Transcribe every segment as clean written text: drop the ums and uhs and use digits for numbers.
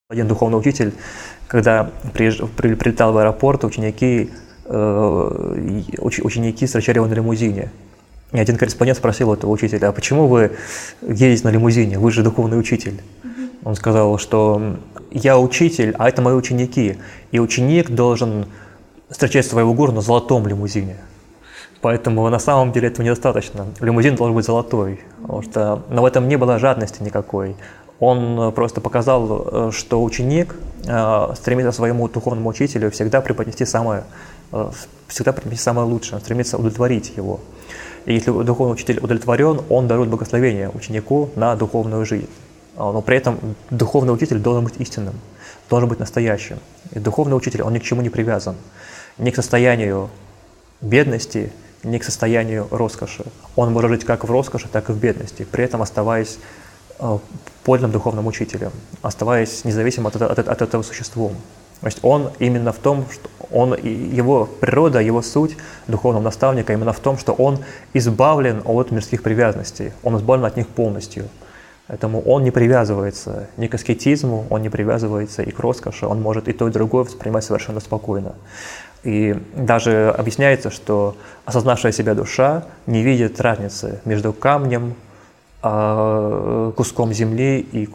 Один духовный учитель, когда прилетал в аэропорт, ученики встречали его на лимузине. И один корреспондент спросил этого учителя: а почему вы едете на лимузине, вы же духовный учитель? Он сказал, что я учитель, а это мои ученики. И ученик должен встречать своего гуру на золотом лимузине. Поэтому на самом деле этого недостаточно. Лимузин должен быть золотой, но в этом не было жадности никакой. Он просто показал, что ученик стремится своему духовному учителю всегда преподнести самое лучшее, он стремится удовлетворить его. И если духовный учитель удовлетворен, он дарует благословение ученику на духовную жизнь. Но при этом духовный учитель должен быть истинным, должен быть настоящим. И духовный учитель, он ни к чему не привязан, ни к состоянию бедности, ни к состоянию роскоши. Он может жить как в роскоши, так и в бедности, при этом оставаясь подлинным духовным учителем, оставаясь независимым от этого существом. То есть он именно в том, что его природа, его суть духовного наставника именно в том, что он избавлен от мирских привязанностей, он избавлен от них полностью. Поэтому он не привязывается ни к аскетизму, он не привязывается и к роскоши, он может и то, и другое воспринимать совершенно спокойно. И даже объясняется, что осознавшая себя душа не видит разницы между камнем, куском земли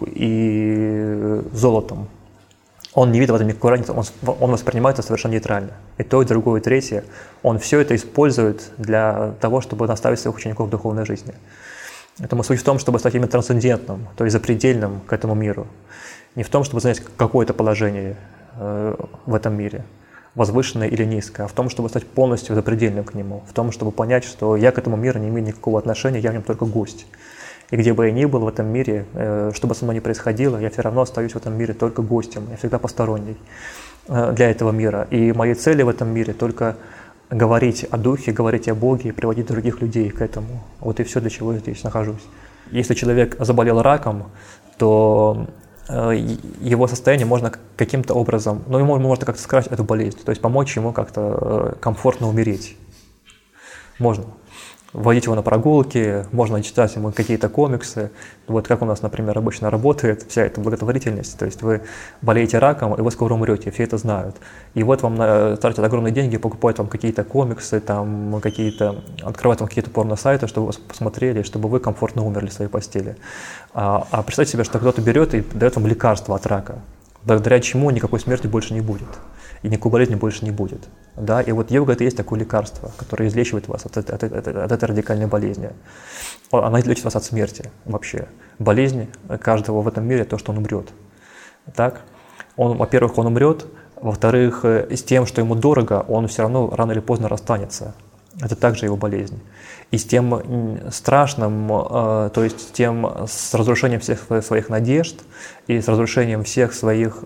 и золотом. Он не видит в этом никакой разницы, он воспринимает это совершенно нейтрально. И то, и другое, и третье. Он все это использует для того, чтобы наставить своих учеников в духовной жизни. Поэтому суть в том, чтобы стать именно трансцендентным, то есть запредельным к этому миру. Не в том, чтобы занять какое-то положение в этом мире, возвышенное или низкое, а в том, чтобы стать полностью запредельным к нему, в том, чтобы понять, что я к этому миру не имею никакого отношения, я в нем только гость. И где бы я ни был в этом мире, что бы со мной ни происходило, я все равно остаюсь в этом мире только гостем, я всегда посторонний для этого мира. И мои цели в этом мире только говорить о Духе, говорить о Боге и приводить других людей к этому. Вот и все, для чего я здесь нахожусь. Если человек заболел раком, то его состояние можно каким-то образом, ему можно как-то скрыть эту болезнь, то есть помочь ему как-то комфортно умереть. Можно. Водить его на прогулки, можно читать ему какие-то комиксы. Вот как у нас, например, обычно работает вся эта благотворительность. То есть вы болеете раком, и вы скоро умрете, все это знают. И вот вам тратят огромные деньги, покупают вам какие-то комиксы, открывают вам какие-то порно-сайты, чтобы вы посмотрели, чтобы вы комфортно умерли в своей постели. А представьте себе, что кто-то берет и дает вам лекарство от рака, благодаря чему никакой смерти больше не будет. И никакой болезни больше не будет. Да? И вот йога – это и есть такое лекарство, которое излечивает вас от этой радикальной болезни. Она излечит вас от смерти вообще. Болезнь каждого в этом мире – то, что он умрет. Так? Во-первых, он умрет. Во-вторых, с тем, что ему дорого, он все равно рано или поздно расстанется. Это также его болезнь. И с тем страшным, то есть тем с разрушением всех своих надежд и с разрушением всех своих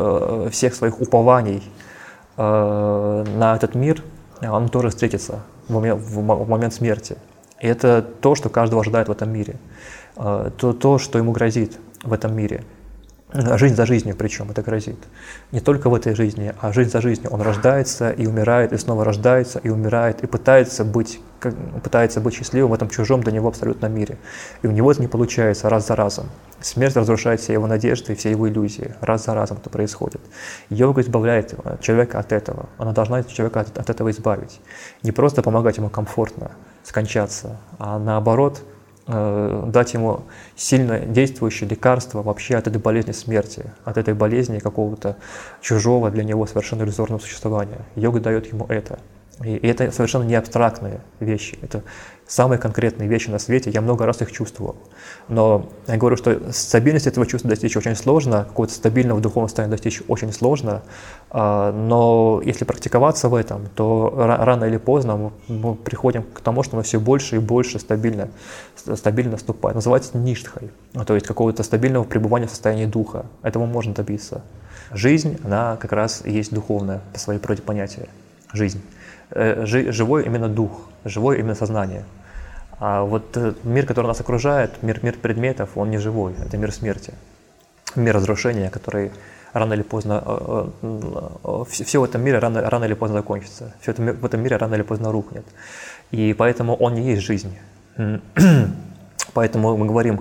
упований на этот мир, он тоже встретится в момент смерти. И это то, что каждого ожидает в этом мире, то, что ему грозит в этом мире. Жизнь за жизнью причем это грозит. Не только в этой жизни, а жизнь за жизнью. Он рождается и умирает, и снова рождается и умирает, и пытается быть счастливым в этом чужом для него абсолютном мире. И у него это не получается раз за разом. Смерть разрушает все его надежды и все его иллюзии. Раз за разом это происходит. Йога избавляет человека от этого. Она должна человека от этого избавить. Не просто помогать ему комфортно скончаться, а наоборот дать ему сильно действующее лекарство вообще от этой болезни смерти, от этой болезни какого-то чужого для него совершенно иллюзорного существования. Йога дает ему это. И это совершенно не абстрактные вещи, это самые конкретные вещи на свете, я много раз их чувствовал. Но я говорю, что стабильность этого чувства достичь очень сложно, какого-то стабильного духовного состояния достичь очень сложно, но если практиковаться в этом, то рано или поздно мы приходим к тому, что мы все больше и больше стабильно наступаем. Называется ништхой, то есть какого-то стабильного пребывания в состоянии духа. Этого можно добиться. Жизнь, она как раз и есть духовная по своей природе понятия. Жизнь. Живой именно дух, живой именно сознание. А вот мир, который нас окружает, мир предметов, он не живой, это мир смерти, мир разрушения, который рано или поздно, все в этом мире рано или поздно закончится, все в этом мире рано или поздно рухнет. И поэтому он не есть жизнь. Поэтому мы говорим,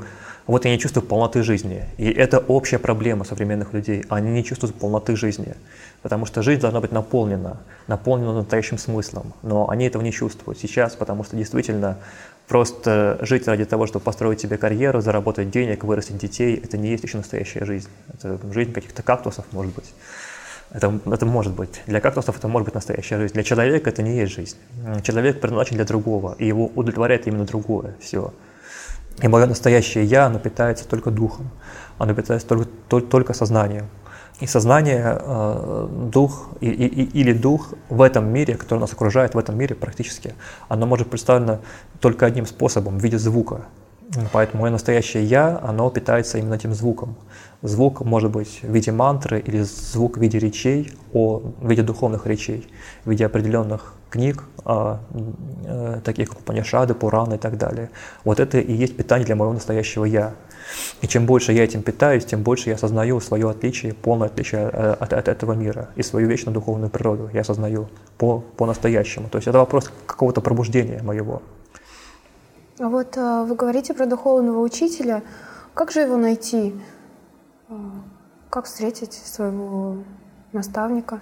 Вот я не чувствую полноты жизни. И это общая проблема современных людей. Они не чувствуют полноты жизни. Потому что жизнь должна быть наполнена настоящим смыслом. Но они этого не чувствуют сейчас, потому что действительно просто жить ради того, чтобы построить себе карьеру, заработать денег, вырастить детей, это не есть еще настоящая жизнь. Это жизнь каких-то кактусов, может быть. Это может быть. Для кактусов это может быть настоящая жизнь. Для человека это не есть жизнь. Человек предназначен для другого, и его удовлетворяет именно другое. Все. И мое настоящее «я», оно питается только духом, оно питается только сознанием. И сознание, дух или дух в этом мире, который нас окружает, в этом мире практически, оно может представлено только одним способом, в виде звука. Поэтому мое настоящее «я», оно питается именно этим звуком. Звук может быть в виде мантры или звук в виде речей, в виде духовных речей, в виде определенных книг, таких как Упанишады, Пураны и так далее. Вот это и есть питание для моего настоящего «я». И чем больше я этим питаюсь, тем больше я осознаю свое отличие, полное отличие от этого мира и свою вечную духовную природу я осознаю по-настоящему. То есть это вопрос какого-то пробуждения моего. А вот вы говорите про духовного учителя. Как же его найти? Как встретить своего наставника?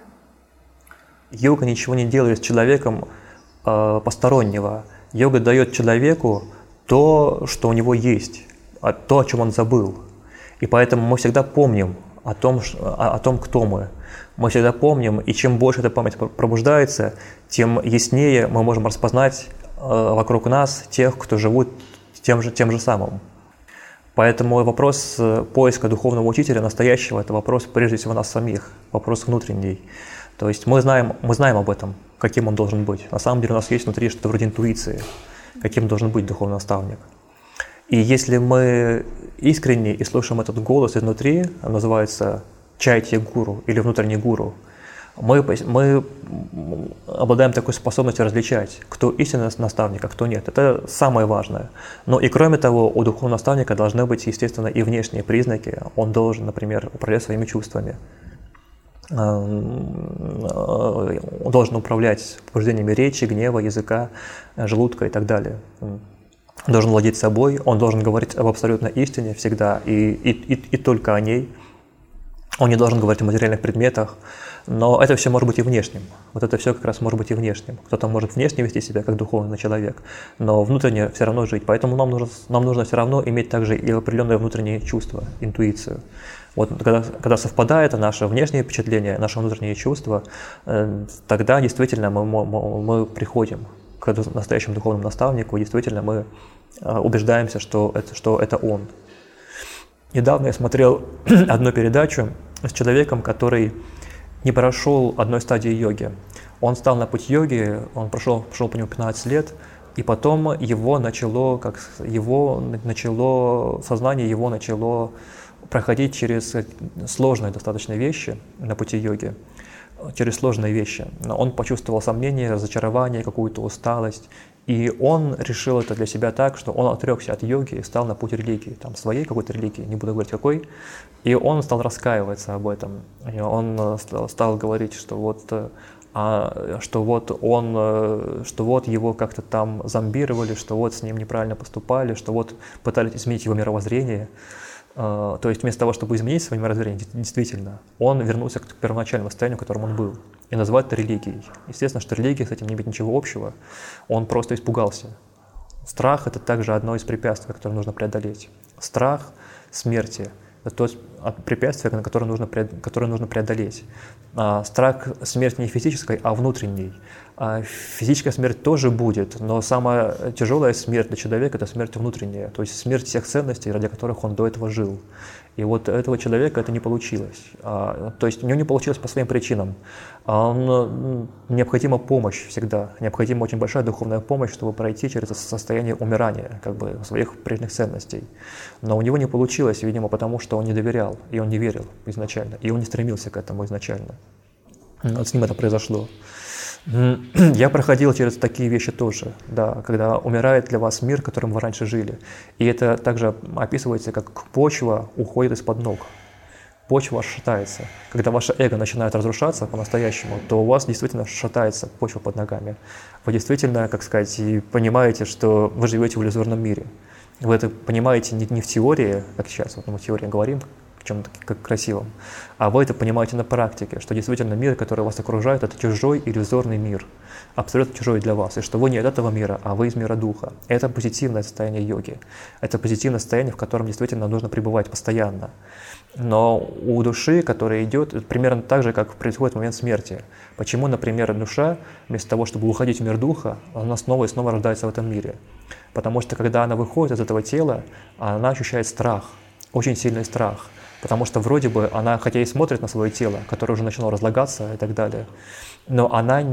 Йога ничего не делает с человеком постороннего. Йога дает человеку то, что у него есть, то, о чем он забыл. И поэтому мы всегда помним о том, кто мы. Мы всегда помним, и чем больше эта память пробуждается, тем яснее мы можем распознать вокруг нас тех, кто живут тем же самым. Поэтому вопрос поиска духовного учителя настоящего – это вопрос прежде всего нас самих, вопрос внутренний. То есть мы знаем об этом, каким он должен быть. На самом деле у нас есть внутри что-то вроде интуиции, каким должен быть духовный наставник. И если мы искренне и слушаем этот голос изнутри, он называется чайтья гуру или внутренний гуру, мы обладаем такой способностью различать, кто истинный наставник, а кто нет. Это самое важное. Но и кроме того, у духовного наставника должны быть, естественно, и внешние признаки. Он должен, например, управлять своими чувствами. Он должен управлять побуждениями речи, гнева, языка, желудка и так далее. Он должен владеть собой, он должен говорить об абсолютной истине всегда и только о ней. Он не должен говорить о материальных предметах, но это все может быть и внешним. Вот это все как раз может быть и внешним. Кто-то может внешне вести себя как духовный человек, но внутренне все равно жить. Поэтому нам нужно все равно иметь также и определенные внутренние чувства, интуицию. Вот когда совпадает наше внешнее впечатление, наши внутренние чувства, тогда действительно мы приходим к настоящему духовному наставнику, и действительно мы убеждаемся, что это он. Недавно я смотрел одну передачу с человеком, который не прошел одной стадии йоги. Он стал на путь йоги, он прошел по нему 15 лет, и потом сознание его начало проходить через сложные достаточно вещи на пути йоги, через сложные вещи. Он почувствовал сомнение, разочарование, какую-то усталость, и он решил это для себя так, что он отрекся от йоги и стал на путь религии, своей какой-то религии, не буду говорить какой, и он стал раскаиваться об этом. И он стал говорить, что вот его как-то там зомбировали, что вот с ним неправильно поступали, что вот пытались изменить его мировоззрение. То есть вместо того, чтобы изменить свое мировоззрение, действительно, он вернулся к первоначальному состоянию, в котором он был, и назвать это религией. Естественно, что религия с этим не имеет ничего общего, он просто испугался. Страх – это также одно из препятствий, которое нужно преодолеть. Страх смерти – это то препятствие, которое нужно преодолеть. Страх смерти не физической, а внутренней. Физическая смерть тоже будет, но самая тяжелая смерть для человека – это смерть внутренняя, то есть смерть всех ценностей, ради которых он до этого жил. И вот этого человека это не получилось. То есть у него не получилось по своим причинам. Необходима помощь всегда, необходима очень большая духовная помощь, чтобы пройти через это состояние умирания своих прежних ценностей. Но у него не получилось, видимо, потому что он не доверял, и он не верил изначально, и он не стремился к этому изначально. Вот с ним это произошло. Я проходил через такие вещи тоже, да, когда умирает для вас мир, которым вы раньше жили. И это также описывается, как почва уходит из-под ног. Почва шатается. Когда ваше эго начинает разрушаться по-настоящему, то у вас действительно шатается почва под ногами. Вы действительно, понимаете, что вы живете в иллюзорном мире. Вы это понимаете не в теории, как сейчас, вот мы в теории говорим, в чем-то как красивом, а вы это понимаете на практике, что действительно мир, который вас окружает, это чужой иллюзорный мир, абсолютно чужой для вас, и что вы не от этого мира, а вы из мира духа. Это позитивное состояние йоги, это позитивное состояние, в котором действительно нужно пребывать постоянно. Но у души, которая идет, примерно так же, как происходит в момент смерти. Почему, например, душа, вместо того, чтобы уходить в мир духа, она снова и снова рождается в этом мире? Потому что, когда она выходит из этого тела, она ощущает страх, очень сильный страх. Потому что вроде бы она, хотя и смотрит на свое тело, которое уже начало разлагаться и так далее, но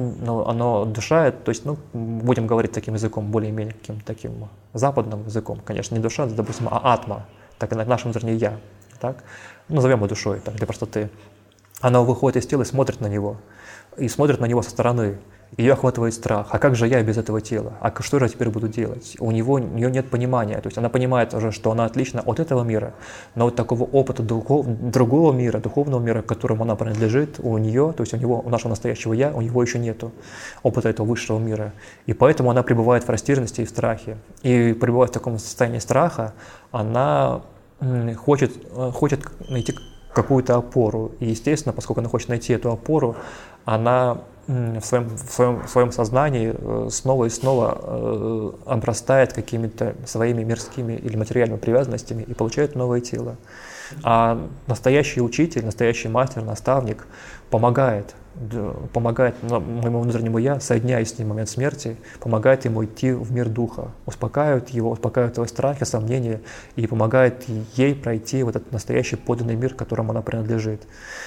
душа, то есть, будем говорить таким языком, более-менее каким-то таким западным языком, конечно, не душа, допустим, а атма, так и на нашем зрении я, так? Назовем его душой, так, для простоты. Она выходит из тела и смотрит на него со стороны. Ее охватывает страх. А как же я без этого тела? А что же я теперь буду делать? У нее нет понимания. То есть она понимает уже, что она отлична от этого мира, но вот такого опыта другого мира, духовного мира, к которому она принадлежит, у нее, то есть у нашего настоящего я, у него еще нету опыта этого высшего мира. И поэтому она пребывает в растерянности и в страхе. И пребывая в таком состоянии страха, она хочет найти какую-то опору. И, естественно, поскольку она хочет найти эту опору, она в своем сознании снова и снова обрастает какими-то своими мирскими или материальными привязанностями и получает новое тело. А настоящий учитель, настоящий мастер, наставник помогает моему внутреннему «я», соединяясь с ним в момент смерти, помогает ему идти в мир духа, успокаивает его страхи, сомнения и помогает ей пройти в этот настоящий подлинный мир, которому она принадлежит.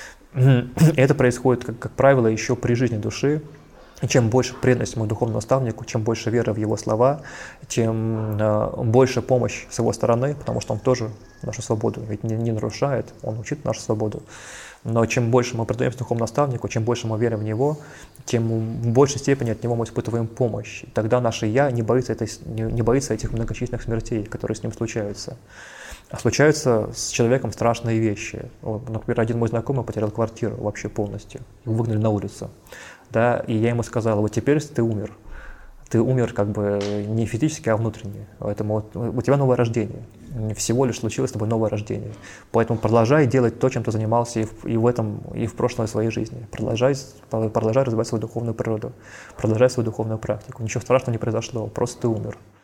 Это происходит, как правило, еще при жизни души. И чем больше преданность моему духовному наставнику, чем больше веры в его слова, тем больше помощь с его стороны, потому что он тоже нашу свободу ведь не нарушает, он учит нашу свободу. Но чем больше мы предаемся духовному наставнику, чем больше мы верим в него, тем в большей степени от него мы испытываем помощь. И тогда наше «я» не боится этих многочисленных смертей, которые с ним случаются. А случаются с человеком страшные вещи. Вот, например, один мой знакомый потерял квартиру вообще полностью. Его выгнали на улицу. Да, и я ему сказал: вот теперь ты умер. Ты умер как бы не физически, а внутренне. Поэтому у тебя новое рождение. Всего лишь случилось с тобой новое рождение. Поэтому продолжай делать то, чем ты занимался и в прошлой своей жизни. Продолжай развивать свою духовную природу. Продолжай свою духовную практику. Ничего страшного не произошло, просто ты умер.